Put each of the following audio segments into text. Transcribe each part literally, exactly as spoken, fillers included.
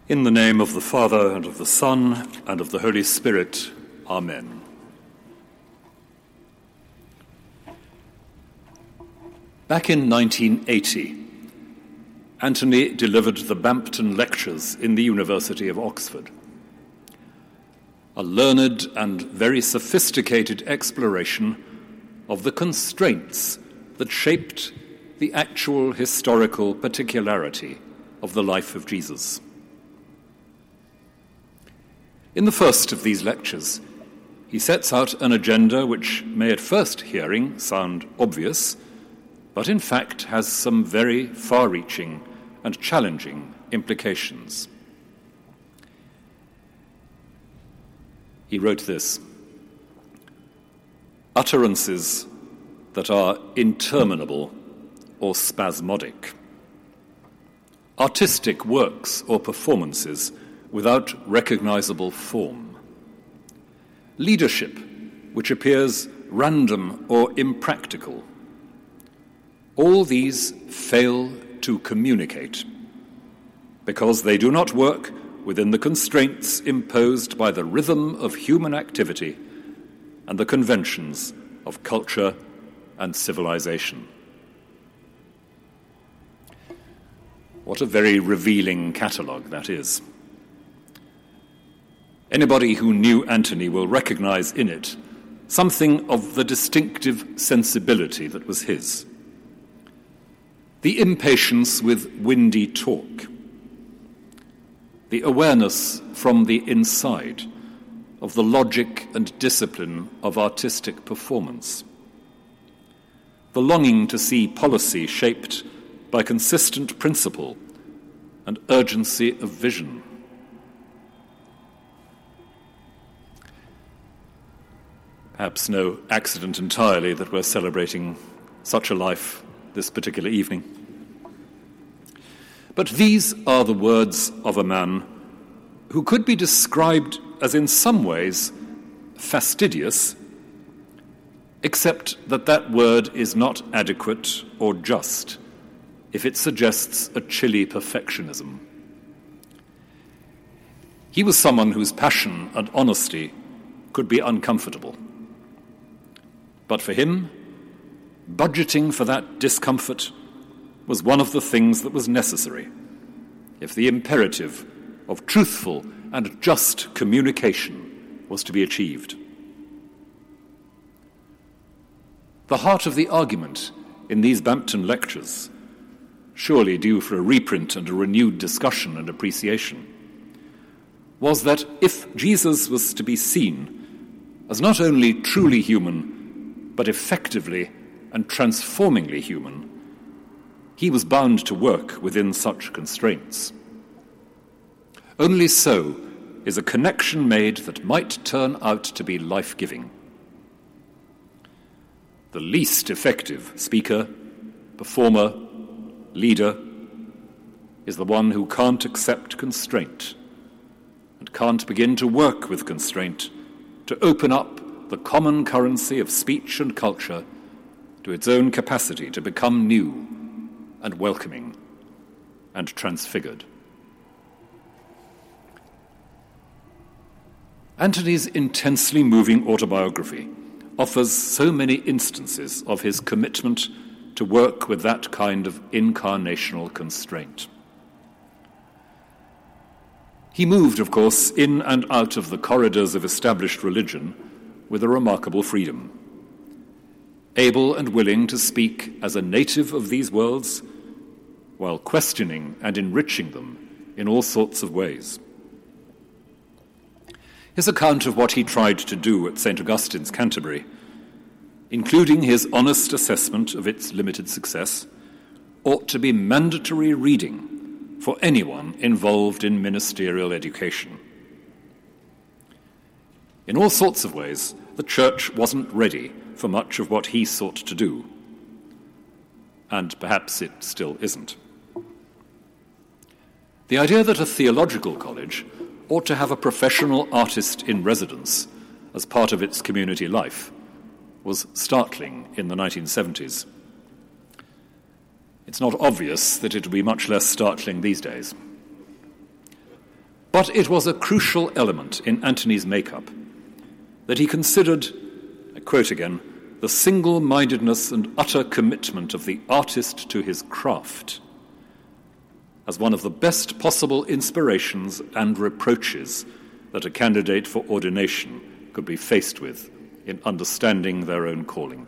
In the name of the Father, and of the Son, and of the Holy Spirit. Amen. Back in nineteen eighty, Anthony delivered the Bampton Lectures in the University of Oxford. A learned and very sophisticated exploration of the constraints that shaped the actual historical particularity of the life of Jesus. In the first of these lectures, he sets out an agenda which may at first hearing sound obvious, but in fact has some very far-reaching and challenging implications. He wrote this: utterances that are interminable or spasmodic, artistic works or performances without recognizable form, leadership which appears random or impractical. All these fail to communicate because they do not work within the constraints imposed by the rhythm of human activity and the conventions of culture and civilization. What a very revealing catalogue that is. Anybody who knew Anthony will recognize in it something of the distinctive sensibility that was his. The impatience with windy talk, the awareness from the inside of the logic and discipline of artistic performance, the longing to see policy shaped by consistent principle and urgency of vision. Perhaps no accident entirely that we're celebrating such a life this particular evening. But these are the words of a man who could be described as in some ways fastidious, except that that word is not adequate or just if it suggests a chilly perfectionism. He was someone whose passion and honesty could be uncomfortable. But for him, budgeting for that discomfort was one of the things that was necessary if the imperative of truthful and just communication was to be achieved. The heart of the argument in these Bampton Lectures, surely due for a reprint and a renewed discussion and appreciation, was that if Jesus was to be seen as not only truly human, but effectively and transformingly human, he was bound to work within such constraints. Only so is a connection made that might turn out to be life-giving. The least effective speaker, performer, leader is the one who can't accept constraint and can't begin to work with constraint to open up the common currency of speech and culture to its own capacity to become new and welcoming and transfigured. Anthony's intensely moving autobiography offers so many instances of his commitment to work with that kind of incarnational constraint. He moved, of course, in and out of the corridors of established religion with a remarkable freedom, able and willing to speak as a native of these worlds while questioning and enriching them in all sorts of ways. His account of what he tried to do at Saint Augustine's Canterbury, including his honest assessment of its limited success, ought to be mandatory reading for anyone involved in ministerial education. In all sorts of ways, the Church wasn't ready for much of what he sought to do, and perhaps it still isn't. The idea that a theological college ought to have a professional artist in residence as part of its community life was startling in the nineteen seventies. It's not obvious that it would be much less startling these days. But it was a crucial element in Antony's makeup that he considered, I quote again, the single-mindedness and utter commitment of the artist to his craft as one of the best possible inspirations and reproaches that a candidate for ordination could be faced with in understanding their own calling.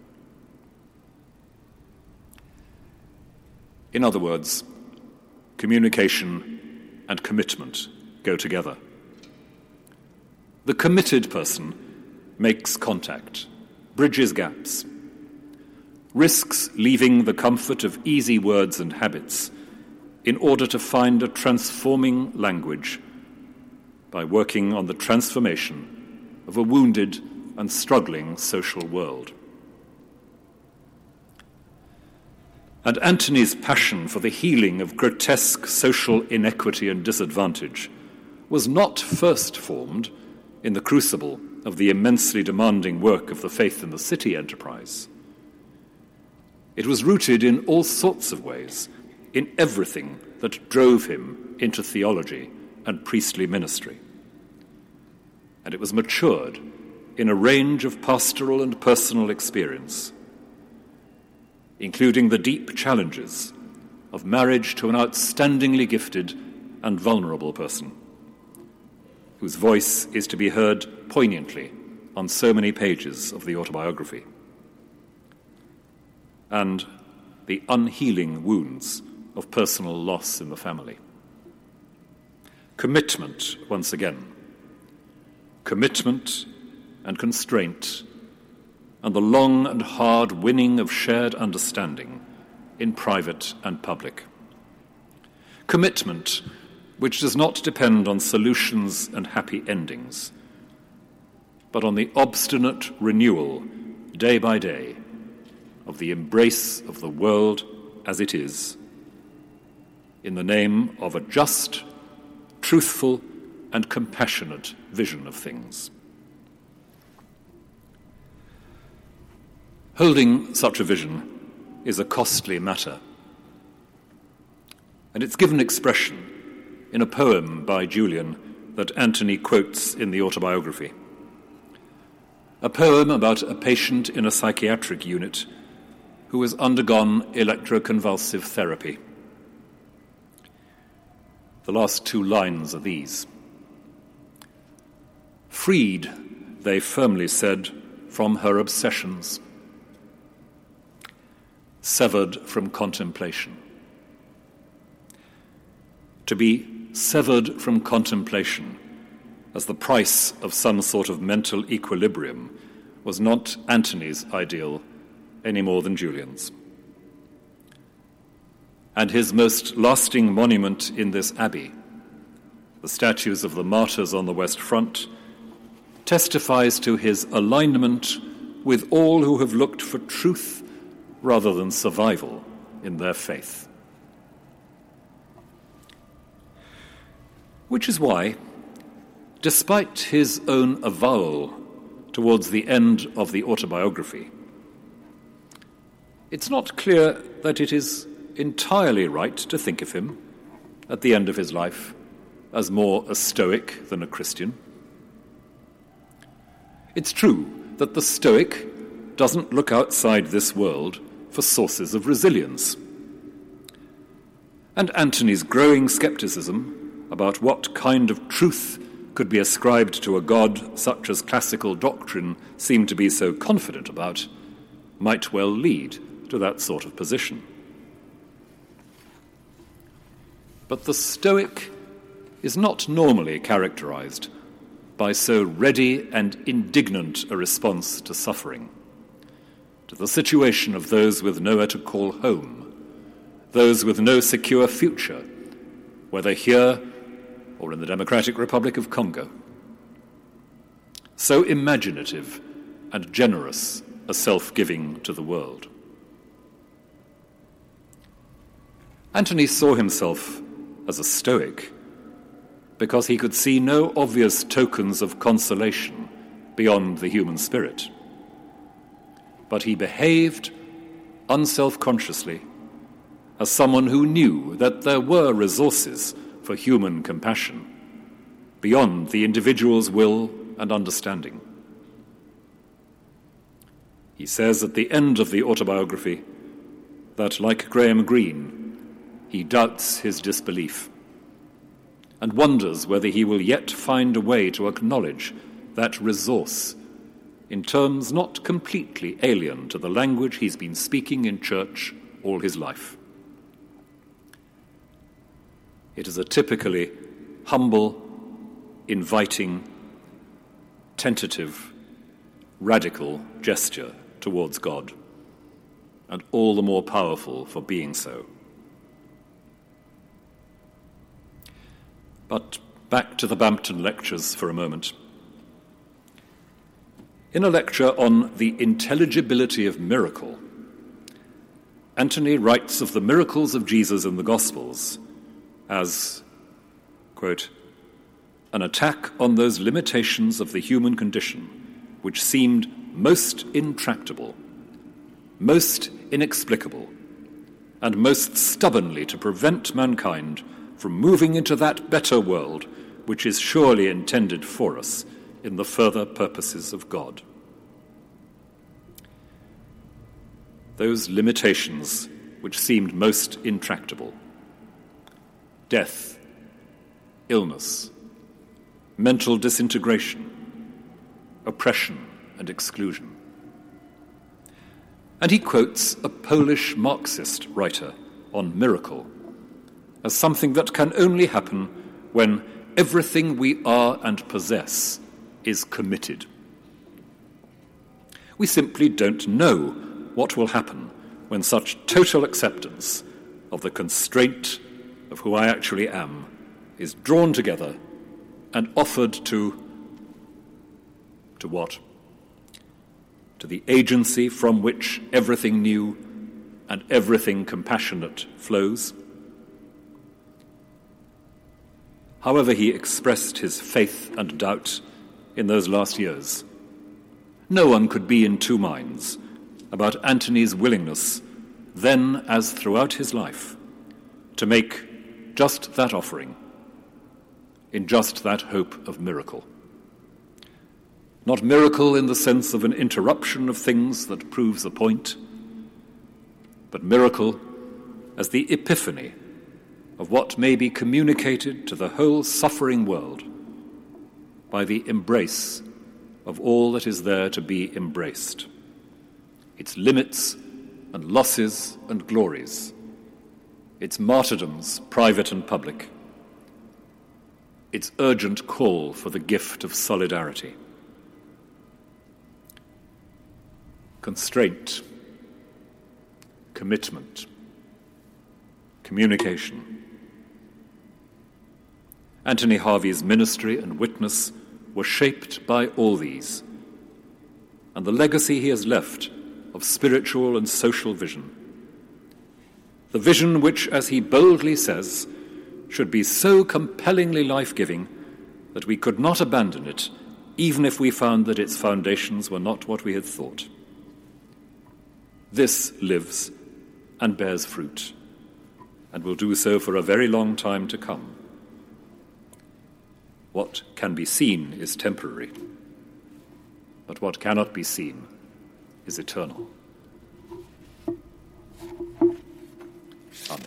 In other words, communication and commitment go together. The committed person makes contact, bridges gaps, risks leaving the comfort of easy words and habits in order to find a transforming language by working on the transformation of a wounded and struggling social world. And Antony's passion for the healing of grotesque social inequity and disadvantage was not first formed in the crucible of the immensely demanding work of the Faith in the City enterprise. It was rooted in all sorts of ways, in everything that drove him into theology and priestly ministry. And it was matured in a range of pastoral and personal experience, including the deep challenges of marriage to an outstandingly gifted and vulnerable person, whose voice is to be heard poignantly on so many pages of the autobiography, and the unhealing wounds of personal loss in the family. Commitment, once again. Commitment and constraint, and the long and hard winning of shared understanding in private and public. Commitment which does not depend on solutions and happy endings, but on the obstinate renewal, day by day, of the embrace of the world as it is, in the name of a just, truthful, and compassionate vision of things. Holding such a vision is a costly matter, and it's given expression in a poem by Julian that Antony quotes in the autobiography. A poem about a patient in a psychiatric unit who has undergone electroconvulsive therapy. The last two lines are these. Freed, they firmly said, from her obsessions, severed from contemplation. To be severed from contemplation as the price of some sort of mental equilibrium was not Antony's ideal any more than Julian's. And his most lasting monument in this abbey, the statues of the martyrs on the West Front, testifies to his alignment with all who have looked for truth rather than survival in their faith. Which is why, despite his own avowal towards the end of the autobiography, it's not clear that it is entirely right to think of him, at the end of his life, as more a Stoic than a Christian. It's true that the Stoic doesn't look outside this world for sources of resilience. And Antony's growing skepticism about what kind of truth could be ascribed to a God such as classical doctrine seemed to be so confident about might well lead to that sort of position. But the Stoic is not normally characterized by so ready and indignant a response to suffering, to the situation of those with nowhere to call home, those with no secure future, whether here or in the Democratic Republic of Congo. So imaginative and generous a self-giving to the world. Antony saw himself as a Stoic because he could see no obvious tokens of consolation beyond the human spirit. But he behaved unself-consciously as someone who knew that there were resources for human compassion beyond the individual's will and understanding. He says at the end of the autobiography that, like Graham Greene, he doubts his disbelief and wonders whether he will yet find a way to acknowledge that resource in terms not completely alien to the language he's been speaking in church all his life. It is a typically humble, inviting, tentative, radical gesture towards God, and all the more powerful for being so. But back to the Bampton Lectures for a moment. In a lecture on the intelligibility of miracle, Anthony writes of the miracles of Jesus in the Gospels as, quote, an attack on those limitations of the human condition which seemed most intractable, most inexplicable, and most stubbornly to prevent mankind from moving into that better world which is surely intended for us in the further purposes of God. Those limitations which seemed most intractable: death, illness, mental disintegration, oppression and exclusion. And he quotes a Polish Marxist writer on miracle as something that can only happen when everything we are and possess is committed. We simply don't know what will happen when such total acceptance of the constraint of who I actually am is drawn together and offered to, to what? To the agency from which everything new and everything compassionate flows. However he expressed his faith and doubt in those last years, no one could be in two minds about Anthony's willingness, then as throughout his life, to make just that offering, in just that hope of miracle. Not miracle in the sense of an interruption of things that proves a point, but miracle as the epiphany of what may be communicated to the whole suffering world by the embrace of all that is there to be embraced, its limits and losses and glories, its martyrdoms, private and public, its urgent call for the gift of solidarity. Constraint, commitment, communication. Anthony Harvey's ministry and witness were shaped by all these, and the legacy he has left of spiritual and social vision, the vision which, as he boldly says, should be so compellingly life-giving that we could not abandon it even if we found that its foundations were not what we had thought. This lives and bears fruit, and will do so for a very long time to come. What can be seen is temporary, but what cannot be seen is eternal. Amen.